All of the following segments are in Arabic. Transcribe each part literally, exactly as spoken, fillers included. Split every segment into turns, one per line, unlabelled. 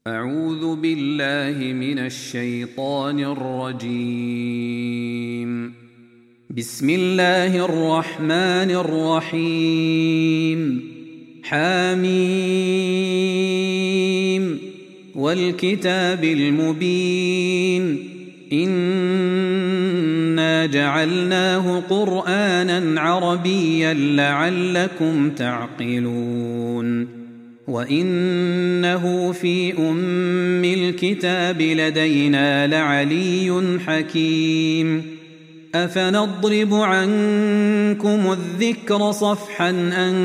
أعوذ بالله من الشيطان الرجيم. بسم الله الرحمن الرحيم. حميم والكتاب المبين إنا جعلناه قرآنا عربيا لعلكم تعقلون وإنه في أم الكتاب لدينا لعلي حكيم أفنضرب عنكم الذكر صفحا أن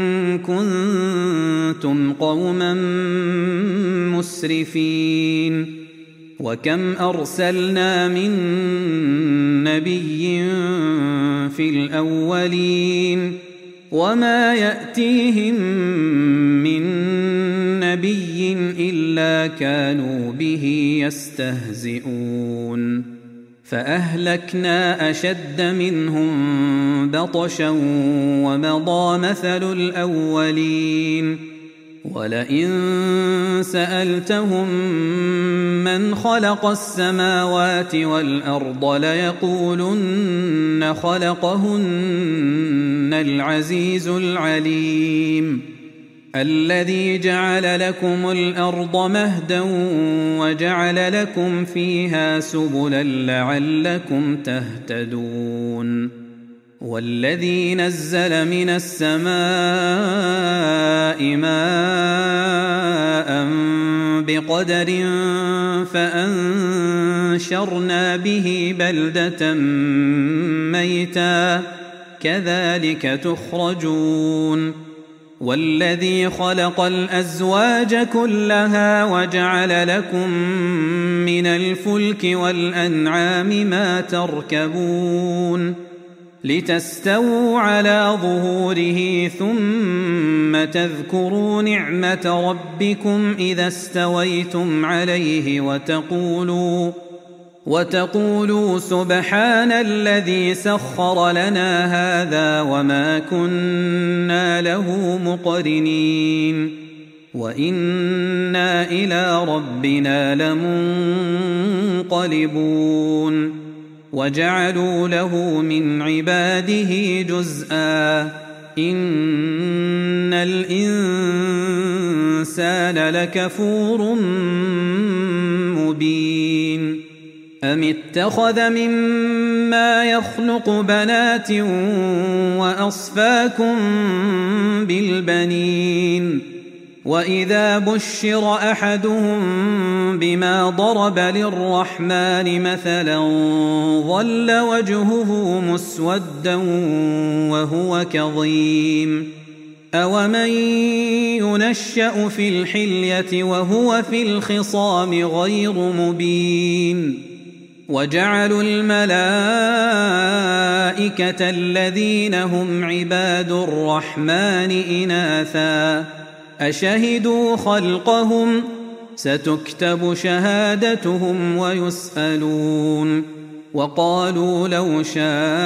كنتم قوما مسرفين وكم أرسلنا من نبي في الأولين وما يأتيهم من نبي إلا كانوا به يستهزئون فأهلكنا أشد منهم بطشا ومضى مثل الأولين ولئن سألتهم من خلق السماوات والأرض ليقولن خلقهن العزيز العليم الذي جعل لكم الأرض مهدا وجعل لكم فيها سبلا لعلكم تهتدون والذي نزل من السماء ماء بقدر فأنشرنا به بلدة ميتا كذلك تخرجون والذي خلق الأزواج كلها وجعل لكم من الفلك والأنعام ما تركبون لتستووا على ظهوره ثم تذكروا نعمة ربكم إذا استويتم عليه وتقولوا وتقولوا سبحان الذي سخر لنا هذا وما كنا له مقرنين وإنا إلى ربنا لمنقلبون وجعلوا له من عباده جزءا إن الإنسان لكفور مبين أم اتخذ مما يخلق بنات وأصفاكم بالبنين وإذا بشر أحدهم بما ضرب للرحمن مثلا ظل وجهه مسودا وهو كظيم أومن ينشأ في الحلية وهو في الخصام غير مبين وجعلوا الملائكة الذين هم عباد الرحمن إناثا أشهدوا خلقهم ستكتب شهادتهم ويسألون وقالوا لو شاء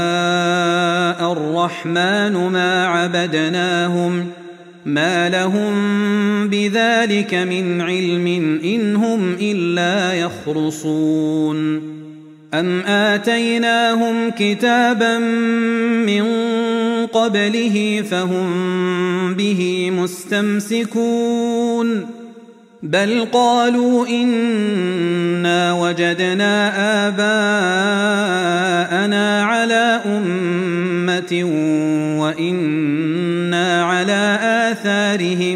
الرحمن ما عبدناهم ما لهم بذلك من علم إن هم إلا يخرصون أم آتيناهم كتابا من قبله فهم به مستمسكون بل قالوا إنا وجدنا آباءنا على أمة وإنا على آثارهم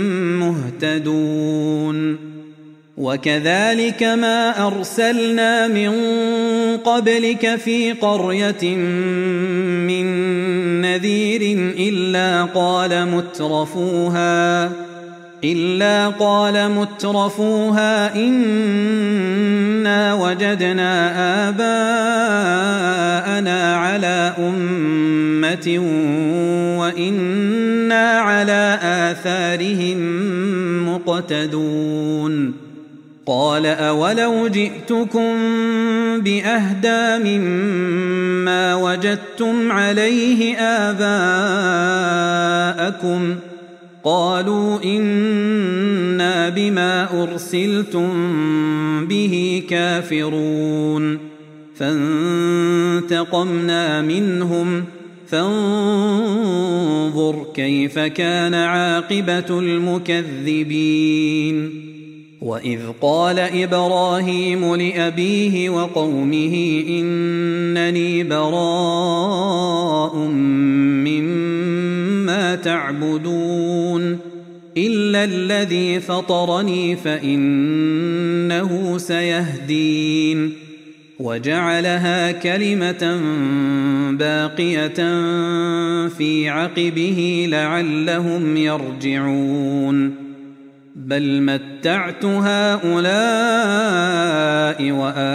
مهتدون وكذلك ما أرسلنا من قبلك في قرية من نذير إلا قال مترفوها إلا قال مترفوها إنا وجدنا آباءنا على أمة وإنا على آثارهم مقتدون قال أولو جئتكم بأهدى مما وجدتم عليه آباءكم قالوا إن إنا بما أرسلتم به كافرون فانتقمنا منهم فانظر كيف كان عاقبة المكذبين وإذ قال إبراهيم لأبيه وقومه إنني براء مما تعبدون إلا الذي فطرني فإنه سيهدين وجعلها كلمة باقية في عقبه لعلهم يرجعون بل متعت هؤلاء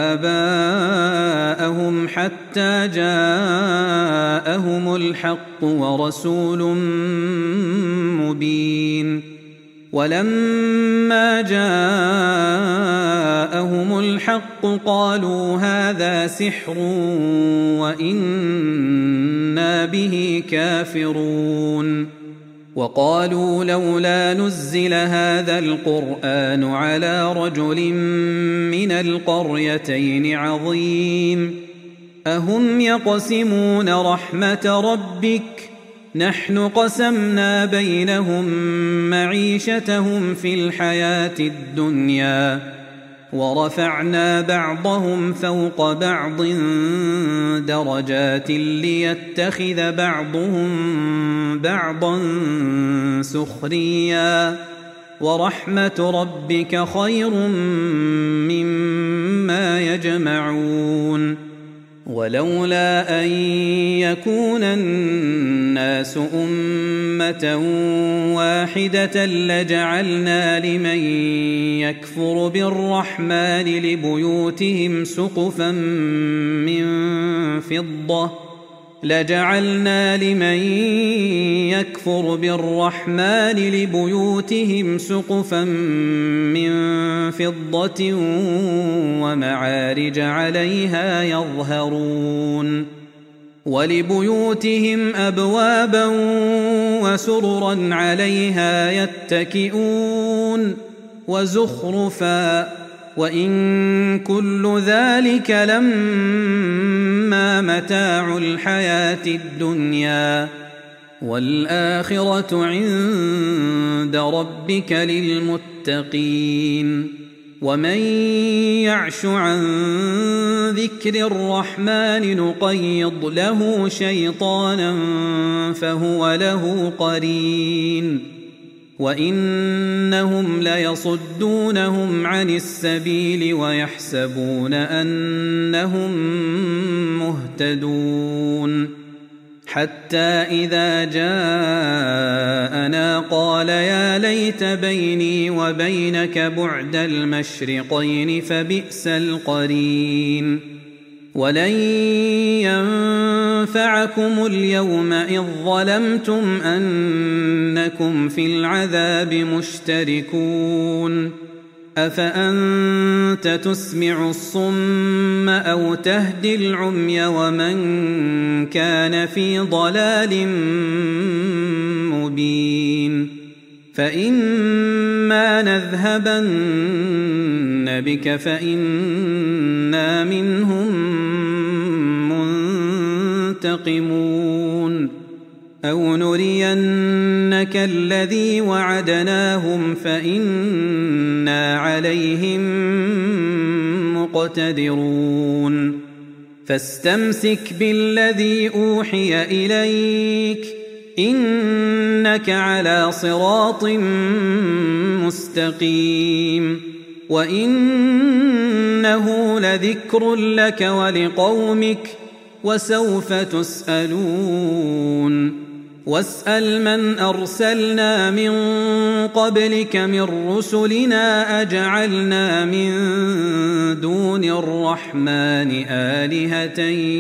وآباءهم حتى جاءهم الحق ورسول مبين ولما جاءهم الحق قالوا هذا سحر وإنا به كافرون وقالوا لولا نزل هذا القرآن على رجل من القريتين عظيم أهم يقسمون رحمة ربك نحن قسمنا بينهم معيشتهم في الحياة الدنيا ورفعنا بعضهم فوق بعض درجات ليتخذ بعضهم بعضا سخريا ورحمة ربك خير مما يجمعون ولولا أن يكون الناس أمة واحدة لجعلنا لمن يكفر بالرحمن لبيوتهم سقفا من فضة لجعلنا لمن يكفر بالرحمن لبيوتهم سقفا من فضة ومعارج عليها يظهرون ولبيوتهم أبوابا وسررا عليها يتكئون وزخرفا وإن كل ذلك لما متاع الحياة الدنيا والآخرة عند ربك للمتقين ومن يعش عن ذكر الرحمن نقيض له شيطانا فهو له قرين وإنهم ليصدونهم عن السبيل ويحسبون أنهم مهتدون حتى إذا جاءنا قال يا ليت بيني وبينك بعد المشرقين فبئس القرين ولن ينفعكم اليوم إذ ظلمتم أنكم في العذاب مشتركون أفأنت تسمع الصم أو تهدي العمي ومن كان في ضلال مبين فإما نذهبن بك فإنا منهم منتقمون أو نرينك الذي وعدناهم فإنا عليهم مقتدرون فاستمسك بالذي أوحي إليك إنك على صراط مستقيم وإنه لذكر لك ولقومك وسوف تسألون واسأل من أرسلنا من قبلك من رسلنا أجعلنا من دون الرحمن آلهة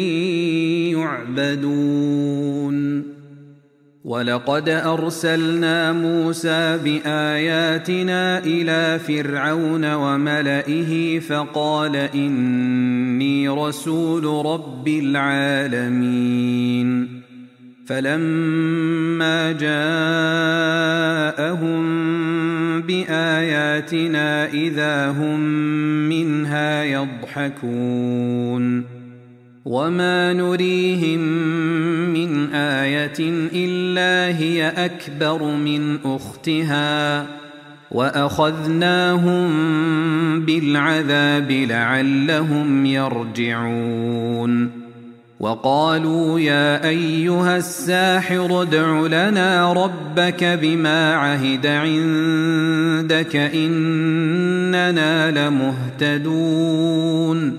يعبدون ولقد أرسلنا موسى بآياتنا إلى فرعون وملئه فقال إني رسول رب العالمين فلما جاءهم بآياتنا إذا هم منها يضحكون وما نريهم من آية إلا هي أكبر من أختها وأخذناهم بالعذاب لعلهم يرجعون وقالوا يا أيها الساحر ادع لنا ربك بما عهد عندك إننا لمهتدون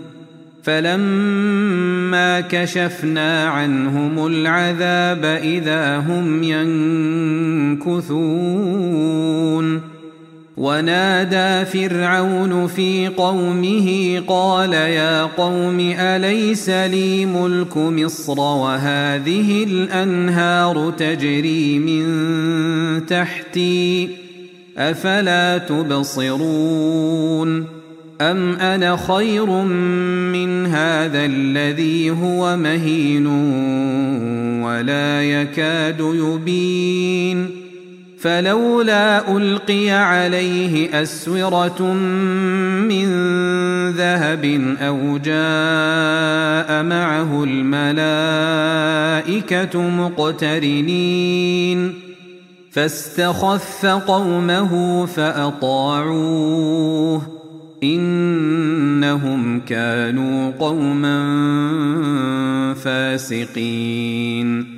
فلما كشفنا عنهم العذاب إذا هم ينكثون ونادى فرعون في قومه قال يا قوم أليس لي ملك مصر وهذه الأنهار تجري من تحتي أفلا تبصرون أم أنا خير من هذا الذي هو مهين ولا يكاد يبين فلولا ألقي عليه أسورة من ذهب أو جاء معه الملائكة مقترنين فاستخف قومه فأطاعوه إنهم كانوا قوما فاسقين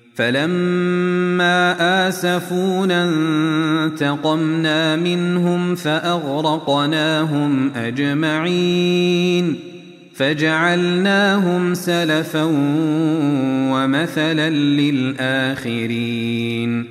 فلما آسفونا انتقمنا منهم فأغرقناهم أجمعين فجعلناهم سلفا ومثلا للآخرين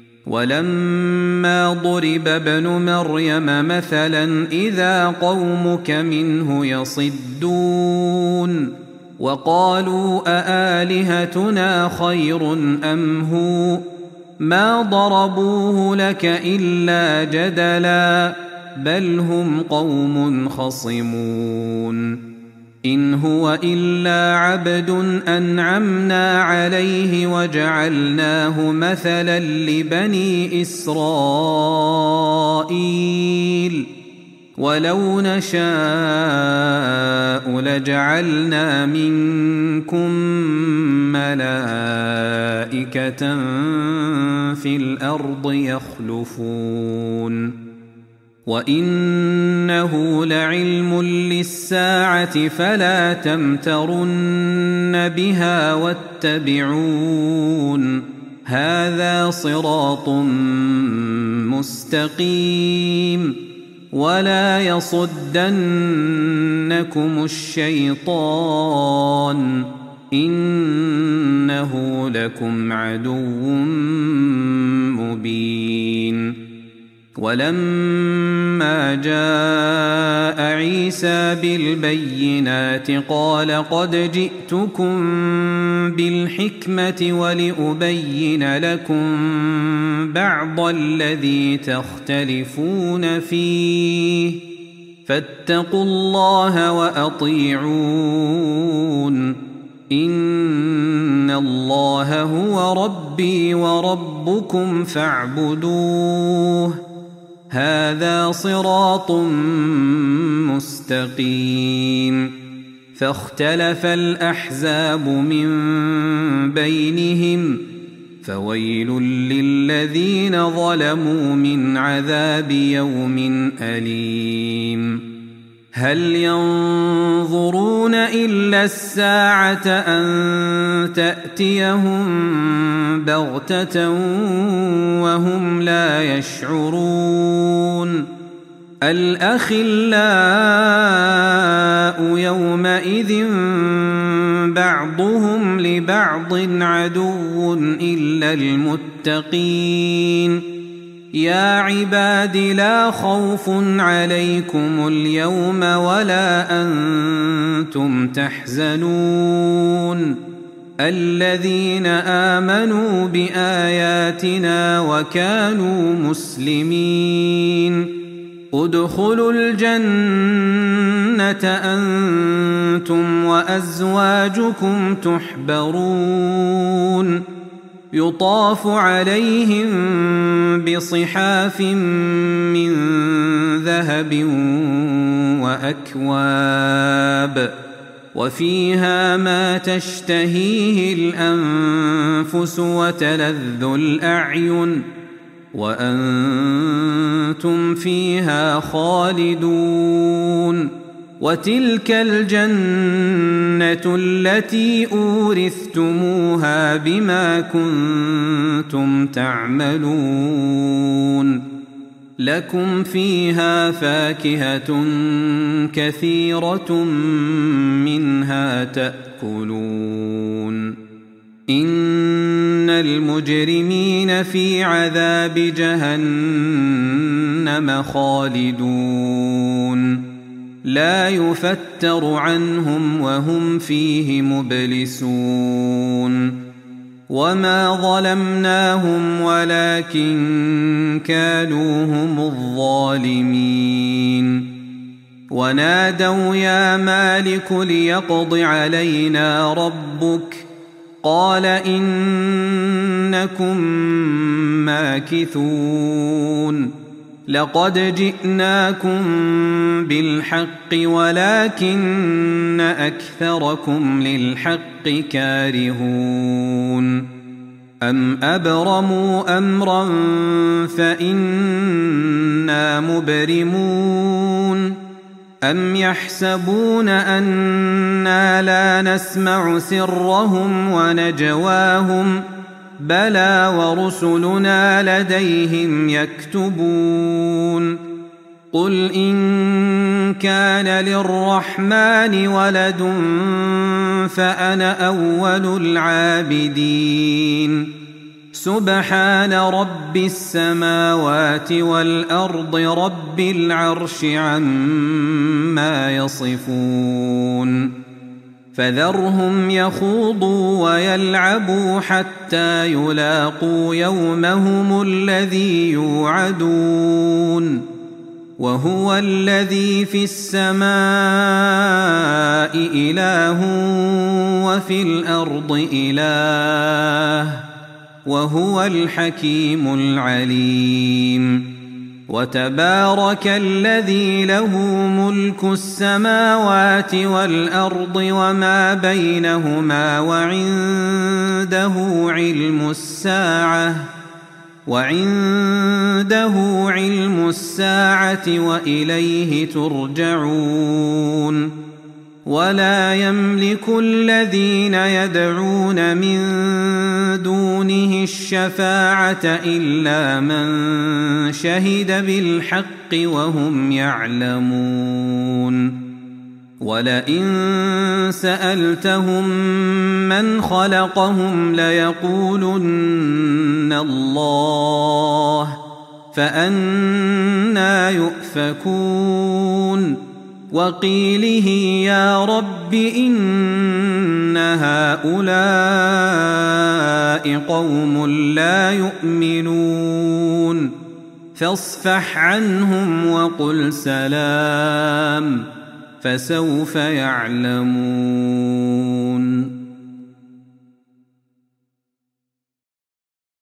ولما ضرب ابن مريم مثلا إذا قومك منه يصدون وقالوا أآلهتنا خير أم هو ما ضربوه لك إلا جدلا بل هم قوم خصمون إن هو إلا عبد أنعمنا عليه وجعلناه مثلا لبني إسرائيل ولو نشاء لجعلنا منكم ملائكة في الأرض يخلفون وإنه لعلم للساعة فلا تمترن بها واتبعون هذا صراط مستقيم ولا يصدنكم الشيطان إنه لكم عدو مبين ولما جاء عيسى بالبينات قال قد جئتكم بالحكمة ولأبين لكم بعض الذي تختلفون فيه فاتقوا الله وأطيعون إن الله هو ربي وربكم فاعبدوه هذا صراط مستقيم فاختلف الأحزاب من بينهم فويل للذين ظلموا من عذاب يوم أليم هل ينظرون إلا الساعة أن تأتيهم بغتة وهم لا يشعرون الأخلاء يومئذ بعضهم لبعض عدو إلا المتقين يا عباد لا خوف عليكم اليوم ولا أنتم تحزنون الذين آمنوا بآياتنا وكانوا مسلمين ادخلوا الجنة أنتم وأزواجكم تحبرون يطاف عليهم بصحاف من ذهب وأكواب وفيها ما تشتهيه الأنفس وتلذ الأعين وأنتم فيها خالدون. وتلك الجنة التي أورثتموها بما كنتم تعملون لكم فيها فاكهة كثيرة منها تأكلون. إن المجرمين في عذاب جهنم خالدون لا يفتر عنهم وهم فيه مبلسون. وما ظلمناهم ولكن كانوا هم الظالمين. ونادوا يا مالك ليقض علينا ربك قال إنكم ماكثون. لقد جئناكم بالحق ولكن أكثركم للحق كارهون. أم أبرموا أمرا فإنا مبرمون. أم يحسبون أنا لا نسمع سرهم ونجواهم بلى ورسلنا لديهم يكتبون. قل إن كان للرحمن ولد فأنا أول العابدين. سبحان رب السماوات والأرض رب العرش عما يصفون. فذرهم يخوضوا ويلعبوا حتى يلاقوا يومهم الذي يوعدون. وهو الذي في السماء إله وفي الأرض إله وهو الحكيم العليم. وتبارك الذي له ملك السماوات والأرض وما بينهما وعنده علم الساعة وعنده علم الساعة وإليه ترجعون. ولا يملك الذين يدعون من دونه الشفاعة إلا من شهد بالحق وهم يعلمون. ولئن سألتهم من خلقهم ليقولن الله فأنى يؤفكون. وقيله يا رب إن هؤلاء قوم لا يؤمنون فاصفح عنهم وقل سلام فسوف يعلمون.